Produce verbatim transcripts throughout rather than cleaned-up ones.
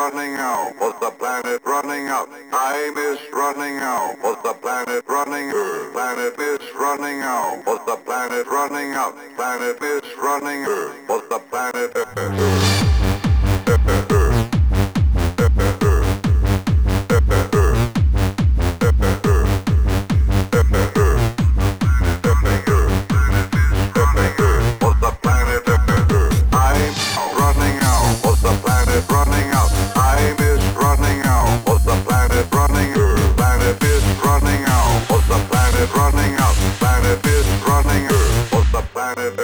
running out? Was the planet running out? Time is running out. Was the planet running out? Planet is running out. Was the planet running out? Planet is running out. Was the planet running out? Planet is running out. Was the planet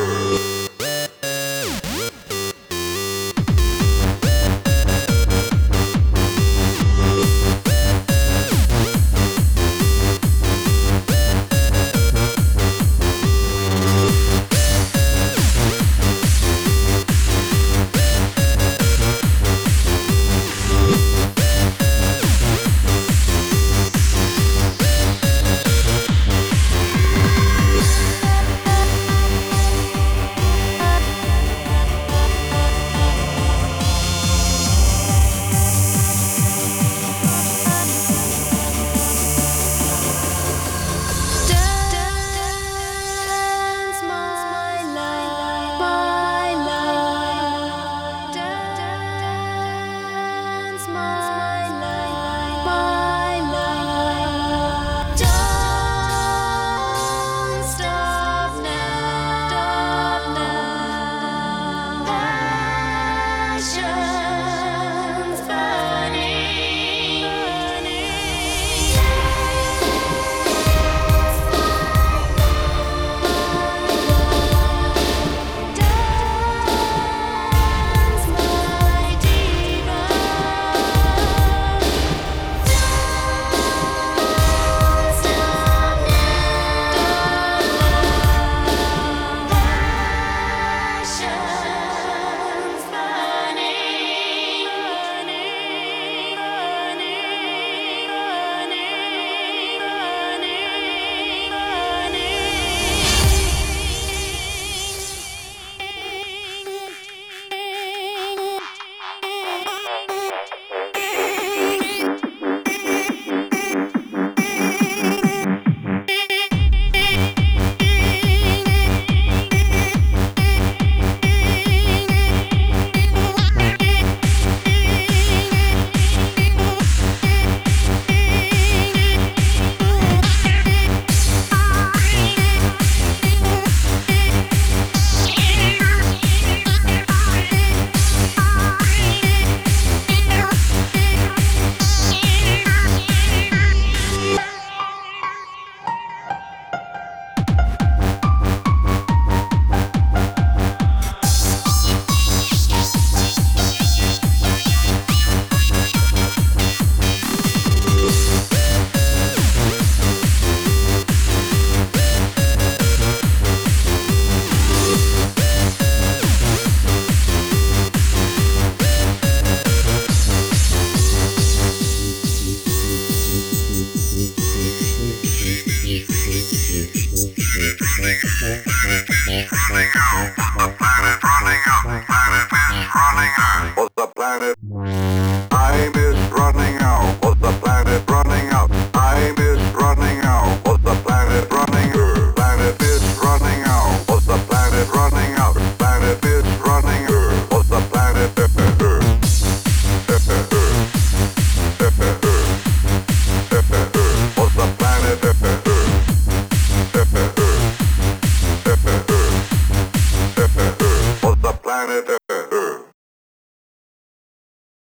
was the planet? Time is running out. Was the planet running out? Time is running out. Was the planet running out? Planet is running out. Was the planet running out? Planet is running out. Was the planet was the planet was the planet